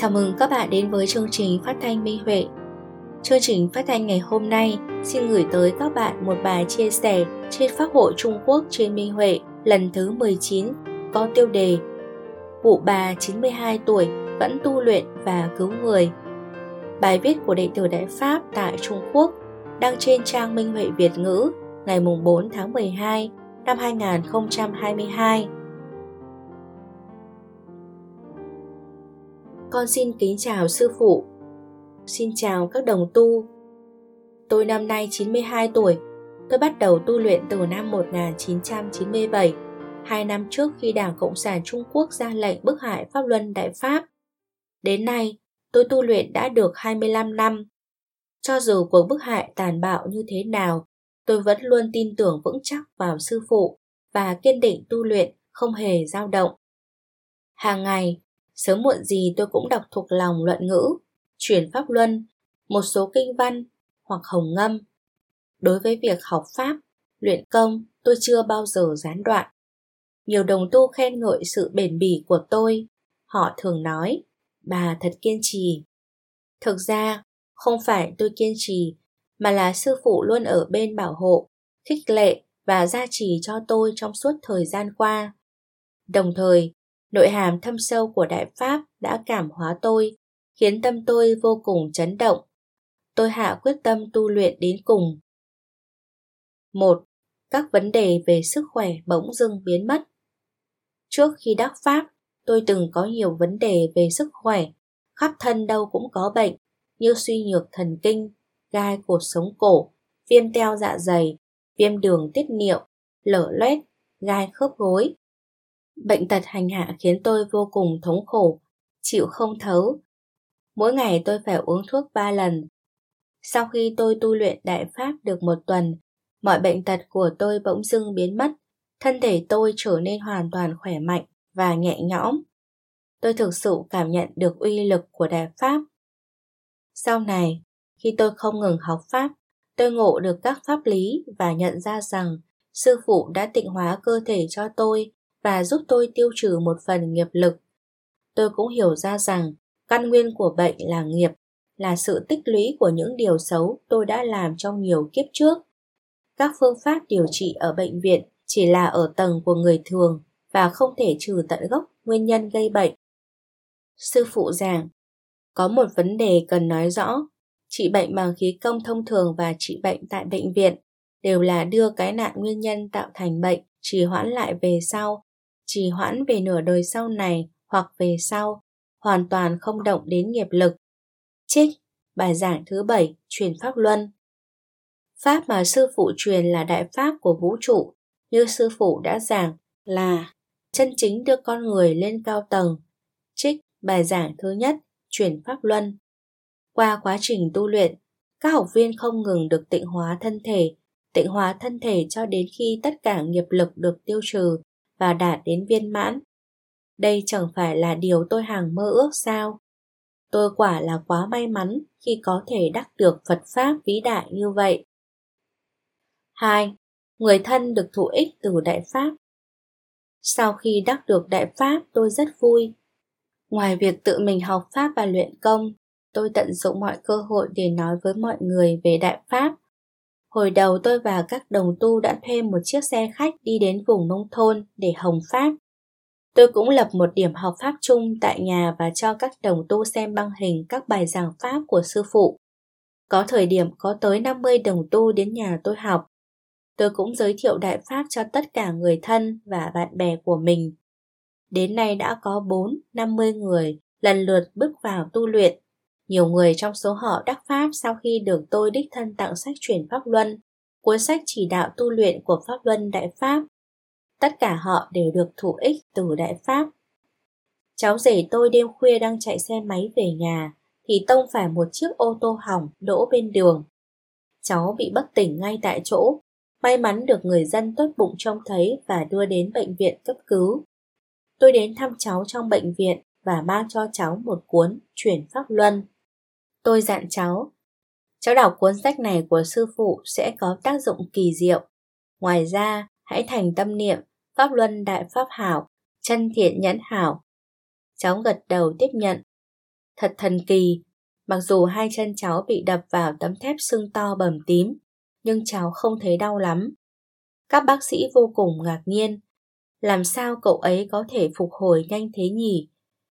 Chào mừng các bạn đến với chương trình phát thanh Minh Huệ. Chương trình phát thanh ngày hôm nay xin gửi tới các bạn một bài chia sẻ trên Pháp hội Trung Quốc trên Minh Huệ lần thứ 19 có tiêu đề Cụ bà 92 tuổi vẫn tu luyện và cứu người. Bài viết của đệ tử Đại Pháp tại Trung Quốc đăng trên trang Minh Huệ Việt ngữ ngày 4 tháng 12 năm 2022. Con xin kính chào sư phụ. Xin chào các đồng tu. Tôi năm nay 92 tuổi. Tôi bắt đầu tu luyện từ năm 1997, 2 năm trước khi Đảng Cộng sản Trung Quốc ra lệnh bức hại Pháp Luân Đại Pháp. Đến nay, tôi tu luyện đã được 25 năm. Cho dù cuộc bức hại tàn bạo như thế nào, tôi vẫn luôn tin tưởng vững chắc vào sư phụ và kiên định tu luyện, không hề dao động. Hàng ngày, sớm muộn gì tôi cũng đọc thuộc lòng luận ngữ, chuyển pháp luân, một số kinh văn hoặc hồng ngâm. Đối với việc học pháp, luyện công, tôi chưa bao giờ gián đoạn. Nhiều đồng tu khen ngợi sự bền bỉ của tôi. Họ thường nói, bà thật kiên trì. Thực ra, không phải tôi kiên trì, mà là sư phụ luôn ở bên bảo hộ, khích lệ và gia trì cho tôi trong suốt thời gian qua. Đồng thời, nội hàm thâm sâu của Đại Pháp đã cảm hóa tôi, khiến tâm tôi vô cùng chấn động. Tôi hạ quyết tâm tu luyện đến cùng. 1. Các vấn đề về sức khỏe bỗng dưng biến mất. Trước khi đắc Pháp, tôi từng có nhiều vấn đề về sức khỏe, khắp thân đâu cũng có bệnh, như suy nhược thần kinh, gai cột sống cổ, viêm teo dạ dày, viêm đường tiết niệu, lở loét, gai khớp gối. Bệnh tật hành hạ khiến tôi vô cùng thống khổ, chịu không thấu. Mỗi ngày tôi phải uống thuốc 3 lần. Sau khi tôi tu luyện Đại Pháp được 1 tuần, mọi bệnh tật của tôi bỗng dưng biến mất, thân thể tôi trở nên hoàn toàn khỏe mạnh và nhẹ nhõm. Tôi thực sự cảm nhận được uy lực của Đại Pháp. Sau này, khi tôi không ngừng học Pháp, tôi ngộ được các pháp lý và nhận ra rằng sư phụ đã tịnh hóa cơ thể cho tôi và giúp tôi tiêu trừ một phần nghiệp lực. Tôi cũng hiểu ra rằng căn nguyên của bệnh là nghiệp, là sự tích lũy của những điều xấu tôi đã làm trong nhiều kiếp trước. Các phương pháp điều trị ở bệnh viện chỉ là ở tầng của người thường và không thể trừ tận gốc nguyên nhân gây bệnh. Sư phụ giảng, có một vấn đề cần nói rõ, trị bệnh bằng khí công thông thường và trị bệnh tại bệnh viện đều là đưa cái nạn nguyên nhân tạo thành bệnh trì hoãn lại về sau, trì hoãn về nửa đời sau này hoặc về sau, hoàn toàn không động đến nghiệp lực. Trích bài giảng thứ 7 truyền pháp luân. Pháp mà sư phụ truyền là Đại Pháp của vũ trụ, như sư phụ đã giảng là chân chính đưa con người lên cao tầng. Trích bài giảng thứ nhất truyền pháp luân. Qua quá trình tu luyện, các học viên không ngừng được tịnh hóa thân thể cho đến khi tất cả nghiệp lực được tiêu trừ và đạt đến viên mãn. Đây chẳng phải là điều tôi hằng mơ ước sao? Tôi quả là quá may mắn khi có thể đắc được Phật Pháp vĩ đại như vậy. 2. Người thân được thụ ích từ Đại Pháp. Sau khi đắc được Đại Pháp, tôi rất vui. Ngoài việc tự mình học Pháp và luyện công, tôi tận dụng mọi cơ hội để nói với mọi người về Đại Pháp. Hồi đầu tôi và các đồng tu đã thuê một chiếc xe khách đi đến vùng nông thôn để hồng Pháp. Tôi cũng lập một điểm học Pháp chung tại nhà và cho các đồng tu xem băng hình các bài giảng Pháp của sư phụ. Có thời điểm có tới 50 đồng tu đến nhà tôi học. Tôi cũng giới thiệu Đại Pháp cho tất cả người thân và bạn bè của mình. Đến nay đã có 50 người lần lượt bước vào tu luyện. Nhiều người trong số họ đắc Pháp sau khi được tôi đích thân tặng sách truyền Pháp Luân, cuốn sách chỉ đạo tu luyện của Pháp Luân Đại Pháp. Tất cả họ đều được thụ ích từ Đại Pháp. Cháu rể tôi đêm khuya đang chạy xe máy về nhà thì tông phải một chiếc ô tô hỏng đỗ bên đường. Cháu bị bất tỉnh ngay tại chỗ. May mắn được người dân tốt bụng trông thấy và đưa đến bệnh viện cấp cứu. Tôi đến thăm cháu trong bệnh viện và mang cho cháu một cuốn truyền Pháp Luân. Tôi dặn cháu đọc cuốn sách này của sư phụ sẽ có tác dụng kỳ diệu. Ngoài ra, hãy thành tâm niệm Pháp Luân Đại Pháp hảo, chân thiện nhẫn hảo. Cháu gật đầu tiếp nhận. Thật thần kỳ, mặc dù hai chân cháu bị đập vào tấm thép sưng to bầm tím, nhưng cháu không thấy đau lắm. Các bác sĩ vô cùng ngạc nhiên, làm sao cậu ấy có thể phục hồi nhanh thế nhỉ?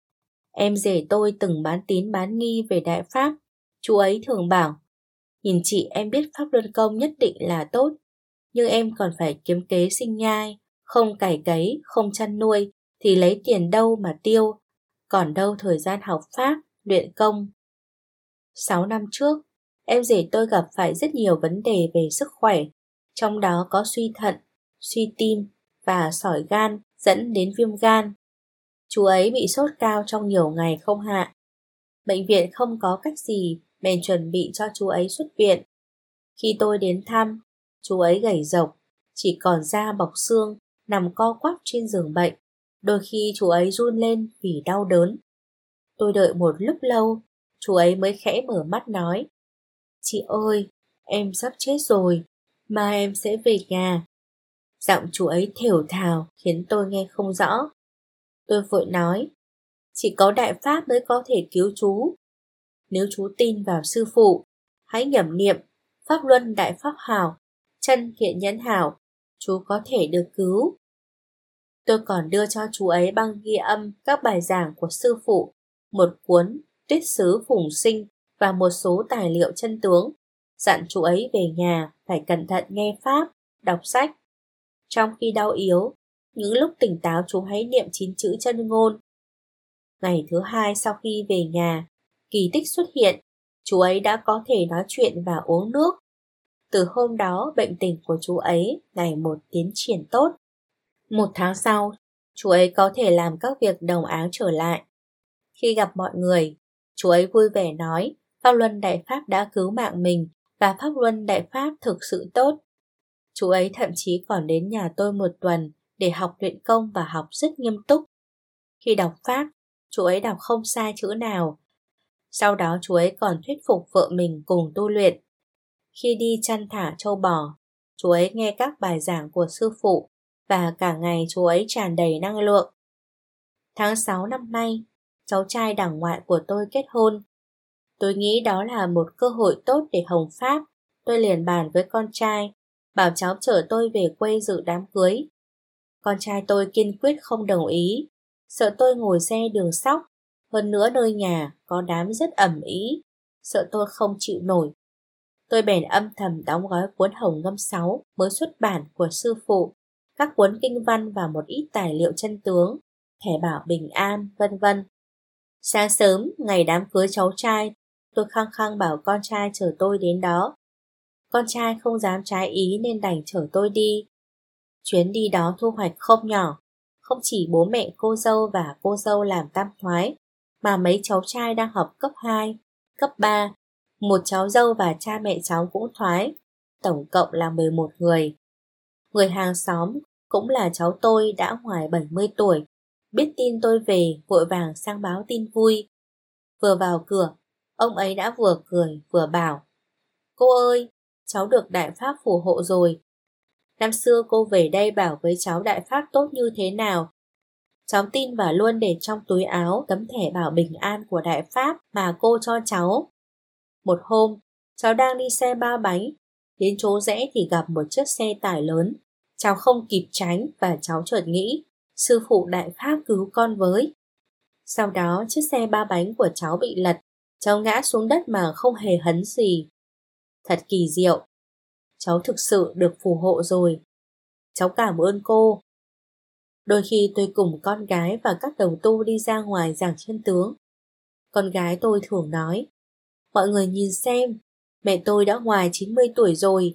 Em rể tôi từng bán tín bán nghi về Đại Pháp, chú ấy thường bảo, nhìn chị em biết pháp luân công nhất định là tốt, nhưng em còn phải kiếm kế sinh nhai, không cày cấy, không chăn nuôi, thì lấy tiền đâu mà tiêu, còn đâu thời gian học pháp, luyện công. 6 năm trước, em rể tôi gặp phải rất nhiều vấn đề về sức khỏe, trong đó có suy thận, suy tim và sỏi gan dẫn đến viêm gan. Chú ấy bị sốt cao trong nhiều ngày không hạ. Bệnh viện không có cách gì bèn chuẩn bị cho chú ấy xuất viện. Khi tôi đến thăm, chú ấy gầy rộc, chỉ còn da bọc xương, nằm co quắp trên giường bệnh. Đôi khi chú ấy run lên vì đau đớn. Tôi đợi một lúc lâu, chú ấy mới khẽ mở mắt nói, chị ơi, em sắp chết rồi, mà em sẽ về nhà. Giọng chú ấy thều thào khiến tôi nghe không rõ. Tôi vội nói, chỉ có Đại Pháp mới có thể cứu chú. Nếu chú tin vào sư phụ, hãy nhẩm niệm Pháp Luân Đại Pháp Hảo, chân thiện nhẫn hảo, chú có thể được cứu. Tôi còn đưa cho chú ấy băng ghi âm các bài giảng của sư phụ, một cuốn Tuyết sứ Phùng Sinh và một số tài liệu chân tướng, dặn chú ấy về nhà phải cẩn thận nghe Pháp, đọc sách. Trong khi đau yếu, những lúc tỉnh táo chú hãy niệm 9 chữ chân ngôn. Ngày thứ 2 sau khi về nhà, kỳ tích xuất hiện, chú ấy đã có thể nói chuyện và uống nước. Từ hôm đó, bệnh tình của chú ấy ngày một tiến triển tốt. 1 tháng sau, chú ấy có thể làm các việc đồng áng trở lại. Khi gặp mọi người, chú ấy vui vẻ nói Pháp Luân Đại Pháp đã cứu mạng mình và Pháp Luân Đại Pháp thực sự tốt. Chú ấy thậm chí còn đến nhà tôi 1 tuần để học luyện công và học rất nghiêm túc. Khi đọc Pháp, chú ấy đọc không sai chữ nào. Sau đó chú ấy còn thuyết phục vợ mình cùng tu luyện. Khi đi chăn thả trâu bò, chú ấy nghe các bài giảng của sư phụ và cả ngày chú ấy tràn đầy năng lượng. Tháng 6 năm nay, cháu trai đằng ngoại của tôi kết hôn. Tôi nghĩ đó là một cơ hội tốt để hồng pháp. Tôi liền bàn với con trai, bảo cháu chở tôi về quê dự đám cưới. Con trai tôi kiên quyết không đồng ý, sợ tôi ngồi xe đường sóc, hơn nữa nơi nhà có đám rất ầm ĩ, sợ tôi không chịu nổi. Tôi bèn âm thầm đóng gói cuốn Hồng Ngâm 6 mới xuất bản của sư phụ, các cuốn kinh văn và một ít tài liệu chân tướng, thẻ bảo bình an, vân vân. Sáng sớm, ngày đám cưới cháu trai, tôi khăng khăng bảo con trai chở tôi đến đó. Con trai không dám trái ý nên đành chở tôi đi. Chuyến đi đó thu hoạch không nhỏ, không chỉ bố mẹ cô dâu và cô dâu làm tam thoái, mà mấy cháu trai đang học cấp 2, cấp 3, một cháu dâu và cha mẹ cháu cũng thoái, tổng cộng là 11 người. Người hàng xóm cũng là cháu tôi đã ngoài 70 tuổi, biết tin tôi về vội vàng sang báo tin vui. Vừa vào cửa, ông ấy đã vừa cười vừa bảo, cô ơi, cháu được Đại Pháp phù hộ rồi. Năm xưa cô về đây bảo với cháu Đại Pháp tốt như thế nào. Cháu tin và luôn để trong túi áo tấm thẻ bảo bình an của Đại Pháp mà cô cho cháu. Một hôm, cháu đang đi xe 3 bánh, đến chỗ rẽ thì gặp một chiếc xe tải lớn. Cháu không kịp tránh và cháu chợt nghĩ, sư phụ Đại Pháp cứu con với. Sau đó chiếc xe 3 bánh của cháu bị lật, cháu ngã xuống đất mà không hề hấn gì. Thật kỳ diệu, cháu thực sự được phù hộ rồi. Cháu cảm ơn cô. Đôi khi tôi cùng con gái và các đồng tu đi ra ngoài giảng chân tướng. Con gái tôi thường nói, mọi người nhìn xem, mẹ tôi đã ngoài 90 tuổi rồi.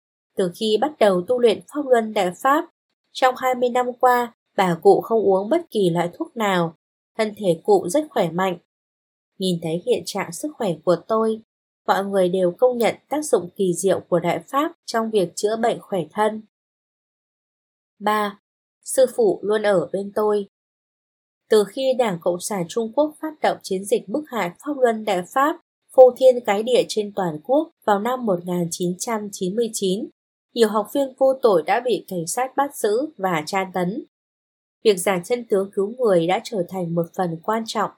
Từ khi bắt đầu tu luyện Pháp Luân Đại Pháp, trong 20 năm qua, bà cụ không uống bất kỳ loại thuốc nào, thân thể cụ rất khỏe mạnh. Nhìn thấy hiện trạng sức khỏe của tôi, mọi người đều công nhận tác dụng kỳ diệu của Đại Pháp trong việc chữa bệnh khỏe thân. 3. Sư phụ luôn ở bên tôi. Từ khi Đảng Cộng sản Trung Quốc phát động chiến dịch bức hại Pháp Luân Đại Pháp, phô thiên cái địa trên toàn quốc vào năm 1999, nhiều học viên vô tội đã bị cảnh sát bắt giữ và tra tấn. Việc giảng chân tướng cứu người đã trở thành một phần quan trọng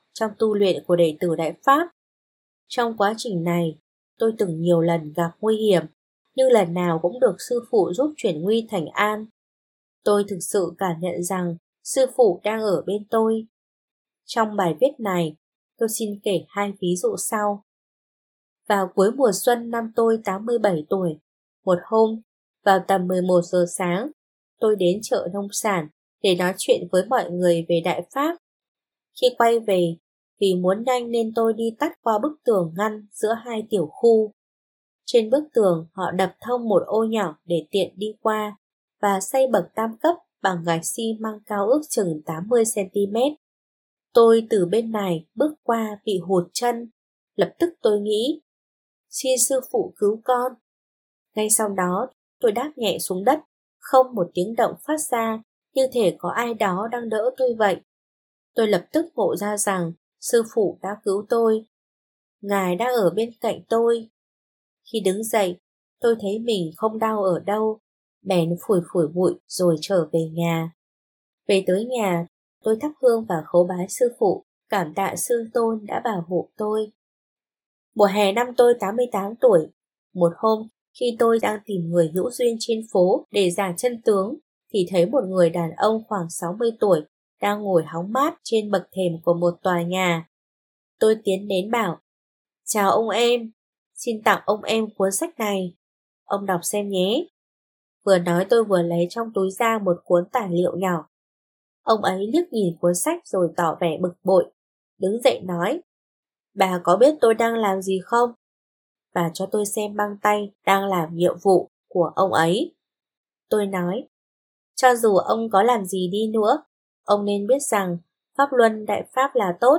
trong tu luyện của đệ tử Đại Pháp. Trong quá trình này, tôi từng nhiều lần gặp nguy hiểm, nhưng lần nào cũng được sư phụ giúp chuyển nguy thành an. Tôi thực sự cảm nhận rằng sư phụ đang ở bên tôi. Trong bài viết này, tôi xin kể 2 ví dụ sau. Vào cuối mùa xuân năm tôi 87 tuổi, một hôm, vào tầm 11 giờ sáng, tôi đến chợ nông sản để nói chuyện với mọi người về Đại Pháp. Khi quay về, vì muốn nhanh nên tôi đi tắt qua bức tường ngăn giữa 2 tiểu khu. Trên bức tường họ đập thông một ô nhỏ để tiện đi qua và xây bậc tam cấp bằng gạch xi măng cao ước chừng 80cm. Tôi từ bên này bước qua bị hụt chân, lập tức tôi nghĩ, xin sư phụ cứu con. Ngay sau đó tôi đáp nhẹ xuống đất, không một tiếng động phát ra, như thể có ai đó đang đỡ tôi vậy. Tôi lập tức ngộ ra rằng sư phụ đã cứu tôi. Ngài đang ở bên cạnh tôi. Khi đứng dậy, tôi thấy mình không đau ở đâu, bèn phủi phủi bụi rồi trở về nhà. Về tới nhà, tôi thắp hương và khấu bái sư phụ, cảm tạ sư tôn đã bảo hộ tôi. Mùa hè năm tôi 88 tuổi, một hôm khi tôi đang tìm người hữu duyên trên phố để giảng chân tướng, thì thấy một người đàn ông khoảng 60 tuổi đang ngồi hóng mát trên bậc thềm của một tòa nhà. Tôi tiến đến bảo, chào ông em, xin tặng ông em cuốn sách này, ông đọc xem nhé. Vừa nói tôi vừa lấy trong túi ra một cuốn tài liệu nhỏ. Ông ấy liếc nhìn cuốn sách rồi tỏ vẻ bực bội, đứng dậy nói, bà có biết tôi đang làm gì không? Bà cho tôi xem băng tay đang làm nhiệm vụ của ông ấy. Tôi nói, cho dù ông có làm gì đi nữa, ông nên biết rằng pháp luân đại pháp là tốt.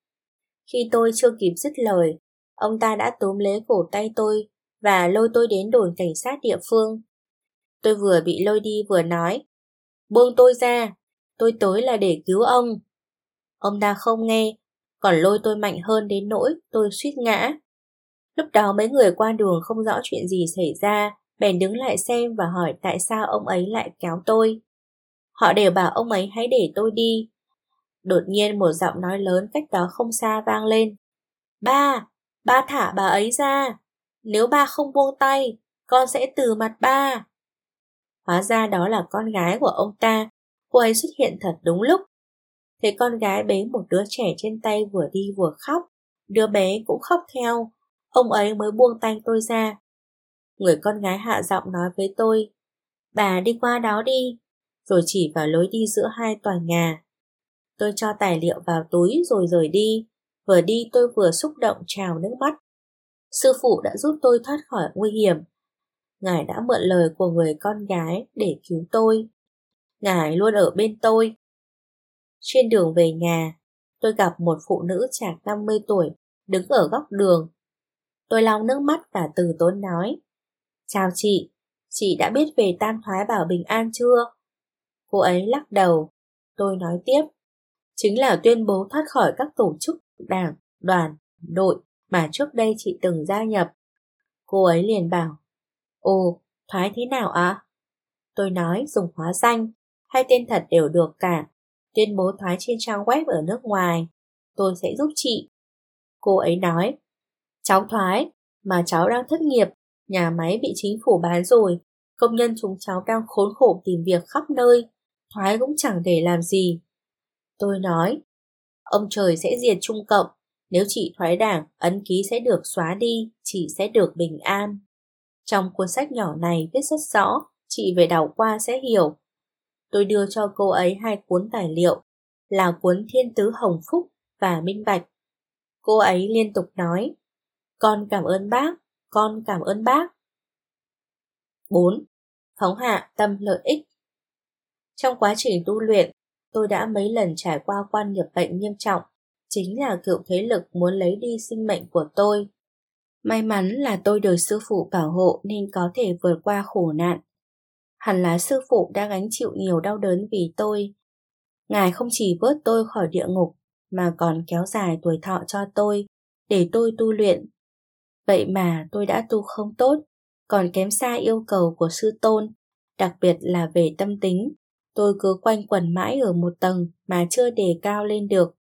Khi tôi chưa kịp dứt lời, ông ta đã túm lấy cổ tay tôi và lôi tôi đến đồn cảnh sát địa phương. Tôi vừa bị lôi đi vừa nói, buông tôi ra, tôi tới là để cứu ông. Ông ta không nghe, còn lôi tôi mạnh hơn đến nỗi tôi suýt ngã. Lúc đó mấy người qua đường không rõ chuyện gì xảy ra, bèn đứng lại xem và hỏi tại sao ông ấy lại kéo tôi. Họ đều bảo ông ấy hãy để tôi đi. Đột nhiên một giọng nói lớn cách đó không xa vang lên. Ba thả bà ấy ra. Nếu ba không buông tay, con sẽ từ mặt ba. Hóa ra đó là con gái của ông ta. Cô ấy xuất hiện thật đúng lúc. Thấy con gái bế một đứa trẻ trên tay vừa đi vừa khóc. Đứa bé cũng khóc theo. Ông ấy mới buông tay tôi ra. Người con gái hạ giọng nói với tôi, bà đi qua đó đi, rồi chỉ vào lối đi giữa 2 tòa nhà. Tôi cho tài liệu vào túi rồi rời đi. Vừa đi tôi vừa xúc động trào nước mắt. Sư phụ đã giúp tôi thoát khỏi nguy hiểm. Ngài đã mượn lời của người con gái để cứu tôi. Ngài luôn ở bên tôi. Trên đường về nhà, tôi gặp một phụ nữ chạc 50 tuổi đứng ở góc đường. Tôi lau nước mắt và từ tốn nói, chào chị đã biết về tam thoái bảo bình an chưa? Cô ấy lắc đầu. Tôi nói tiếp, chính là tuyên bố thoát khỏi các tổ chức đảng, đoàn, đội mà trước đây chị từng gia nhập. Cô ấy liền bảo, ồ, thoái thế nào ạ? Tôi nói dùng hóa danh, hay tên thật đều được cả, tuyên bố thoái trên trang web ở nước ngoài, tôi sẽ giúp chị. Cô ấy nói, cháu thoái, mà cháu đang thất nghiệp, nhà máy bị chính phủ bán rồi, công nhân chúng cháu đang khốn khổ tìm việc khắp nơi, thoái cũng chẳng để làm gì. Tôi nói, ông trời sẽ diệt Trung Cộng, nếu chị thoái đảng, ấn ký sẽ được xóa đi, chị sẽ được bình an. Trong cuốn sách nhỏ này viết rất rõ, chị về đọc qua sẽ hiểu. Tôi đưa cho cô ấy 2 cuốn tài liệu, là cuốn Thiên Tứ Hồng Phúc và Minh Bạch. Cô ấy liên tục nói, con cảm ơn bác, con cảm ơn bác. 4. Phóng hạ tâm lợi ích. Trong quá trình tu luyện, tôi đã mấy lần trải qua quan nghiệp bệnh nghiêm trọng, chính là cựu thế lực muốn lấy đi sinh mệnh của tôi. May mắn là tôi được sư phụ bảo hộ nên có thể vượt qua khổ nạn. Hẳn là sư phụ đã gánh chịu nhiều đau đớn vì tôi. Ngài không chỉ vớt tôi khỏi địa ngục, mà còn kéo dài tuổi thọ cho tôi, để tôi tu luyện. Vậy mà tôi đã tu không tốt, còn kém xa yêu cầu của sư tôn, đặc biệt là về tâm tính. Tôi cứ quanh quẩn mãi ở một tầng mà chưa đề cao lên được.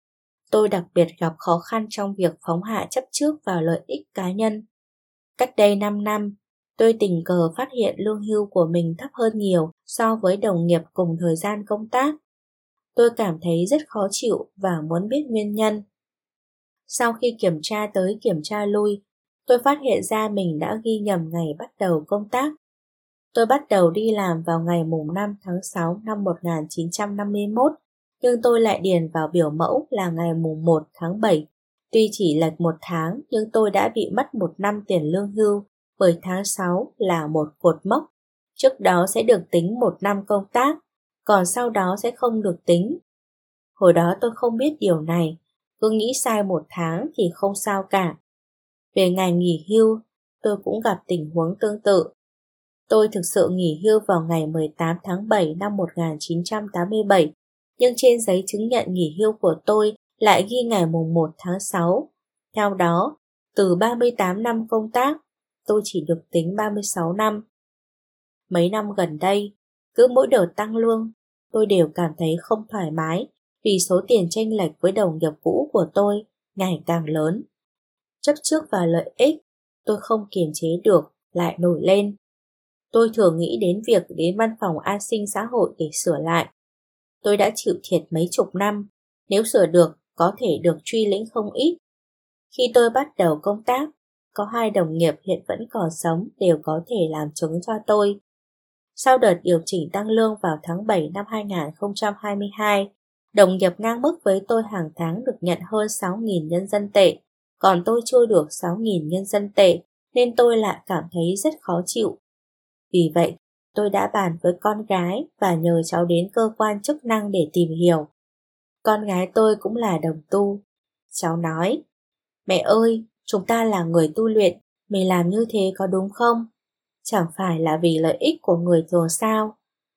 tôi đặc biệt gặp khó khăn trong việc phóng hạ chấp trước vào lợi ích cá nhân. Cách đây 5 năm, tôi tình cờ phát hiện lương hưu của mình thấp hơn nhiều so với đồng nghiệp cùng thời gian công tác. Tôi cảm thấy rất khó chịu và muốn biết nguyên nhân. Sau khi kiểm tra tới kiểm tra lui, tôi phát hiện ra mình đã ghi nhầm ngày bắt đầu công tác. Tôi bắt đầu đi làm vào ngày mùng 5 tháng 6 năm 1951, nhưng tôi lại điền vào biểu mẫu là ngày mùng 1 tháng 7. Tuy chỉ lệch 1 tháng, nhưng tôi đã bị mất 1 năm tiền lương hưu, bởi tháng 6 là một cột mốc. Trước đó sẽ được tính 1 năm công tác, còn sau đó sẽ không được tính. Hồi đó tôi không biết điều này, cứ nghĩ sai 1 tháng thì không sao cả. Về ngày nghỉ hưu, tôi cũng gặp tình huống tương tự. Tôi thực sự nghỉ hưu vào ngày 18 tháng 7 năm 1987, nhưng trên giấy chứng nhận nghỉ hưu của tôi lại ghi ngày mùng 1 tháng 6. Theo đó, từ 38 năm công tác, tôi chỉ được tính 36 năm. Mấy năm gần đây, cứ mỗi đợt tăng lương, tôi đều cảm thấy không thoải mái vì số tiền chênh lệch với đồng nghiệp cũ của tôi ngày càng lớn. Chấp trước và lợi ích, tôi không kiềm chế được, lại nổi lên. Tôi thường nghĩ đến việc đến văn phòng an sinh xã hội để sửa lại. Tôi đã chịu thiệt mấy chục năm, nếu sửa được có thể được truy lĩnh không ít. Khi tôi bắt đầu công tác, có 2 đồng nghiệp hiện vẫn còn sống đều có thể làm chứng cho tôi. Sau đợt điều chỉnh tăng lương vào tháng 7 năm 2022, đồng nghiệp ngang mức với tôi hàng tháng được nhận hơn 6.000 nhân dân tệ, còn tôi chưa được 6.000 nhân dân tệ nên tôi lại cảm thấy rất khó chịu. Vì vậy, tôi đã bàn với con gái và nhờ cháu đến cơ quan chức năng để tìm hiểu. Con gái tôi cũng là đồng tu. Cháu nói, mẹ ơi, chúng ta là người tu luyện, mình làm như thế có đúng không? Chẳng phải là vì lợi ích của người thường sao?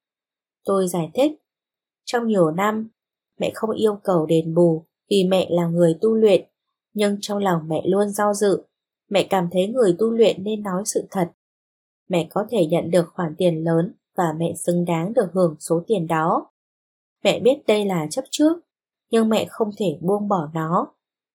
Tôi giải thích, trong nhiều năm, mẹ không yêu cầu đền bù vì mẹ là người tu luyện, nhưng trong lòng mẹ luôn do dự. Mẹ cảm thấy người tu luyện nên nói sự thật. Mẹ có thể nhận được khoản tiền lớn và mẹ xứng đáng được hưởng số tiền đó. Mẹ biết đây là chấp trước, nhưng mẹ không thể buông bỏ nó.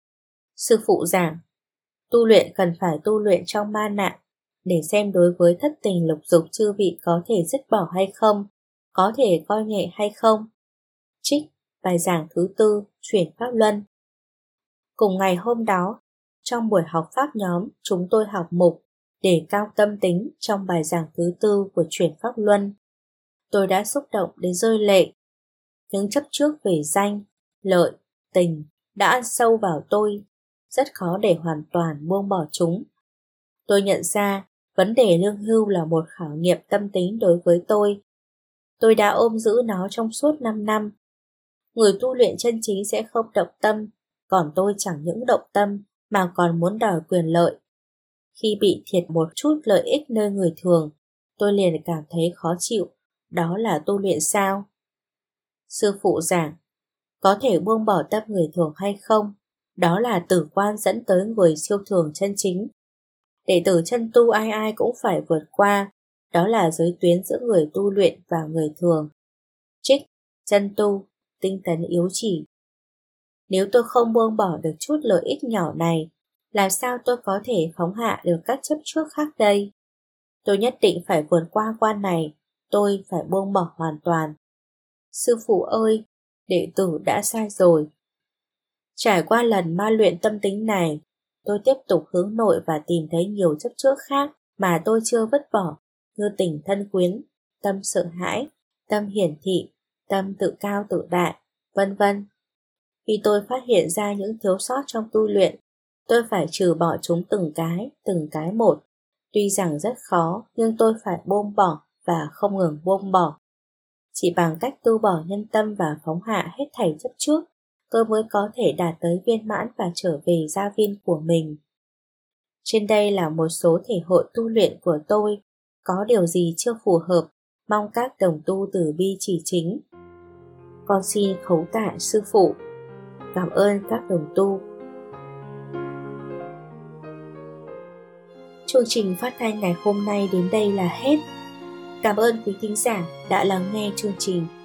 Sư phụ giảng, tu luyện cần phải tu luyện trong ma nạn, để xem đối với thất tình lục dục chư vị có thể dứt bỏ hay không, có thể coi nhẹ hay không. Trích bài giảng thứ 4 chuyển pháp luân. Cùng ngày hôm đó, trong buổi học pháp nhóm, chúng tôi học mục để cao tâm tính trong bài giảng thứ 4 của chuyển pháp luân. Tôi đã xúc động đến rơi lệ. Những chấp trước về danh, lợi, tình đã ăn sâu vào tôi, rất khó để hoàn toàn buông bỏ chúng. Tôi nhận ra vấn đề lương hưu là một khảo nghiệm tâm tính đối với tôi. Tôi đã ôm giữ nó trong suốt 5 năm. Người tu luyện chân chính sẽ không động tâm, còn tôi chẳng những động tâm mà còn muốn đòi quyền lợi. Khi bị thiệt một chút lợi ích nơi người thường, tôi liền cảm thấy khó chịu. Đó là tu luyện sao? Sư phụ giảng, có thể buông bỏ tâm người thường hay không? Đó là tử quan dẫn tới người siêu thường chân chính. Đệ tử chân tu ai ai cũng phải vượt qua, đó là giới tuyến giữa người tu luyện và người thường. Trích, chân tu, tinh tấn yếu chỉ. Nếu tôi không buông bỏ được chút lợi ích nhỏ này, làm sao tôi có thể phóng hạ được các chấp trước khác đây? Tôi nhất định phải vượt qua quan này, tôi phải buông bỏ hoàn toàn. Sư phụ ơi, đệ tử đã sai rồi. Trải qua lần ma luyện tâm tính này, tôi tiếp tục hướng nội và tìm thấy nhiều chấp trước khác mà tôi chưa vứt bỏ, như tình thân quyến, tâm sợ hãi, tâm hiển thị, tâm tự cao tự đại, vân vân. Khi tôi phát hiện ra những thiếu sót trong tu luyện, tôi phải trừ bỏ chúng từng cái một. Tuy rằng rất khó, nhưng tôi phải buông bỏ và không ngừng buông bỏ. Chỉ bằng cách tu bỏ nhân tâm và phóng hạ hết thảy chấp trước, tôi mới có thể đạt tới viên mãn và trở về gia viên của mình. Trên đây là một số thể hội tu luyện của tôi. Có điều gì chưa phù hợp, mong các đồng tu từ bi chỉ chính. Con xin khấu tạ sư phụ. Cảm ơn các đồng tu. Chương trình phát thanh ngày hôm nay đến đây là hết. Cảm ơn quý thính giả đã lắng nghe chương trình.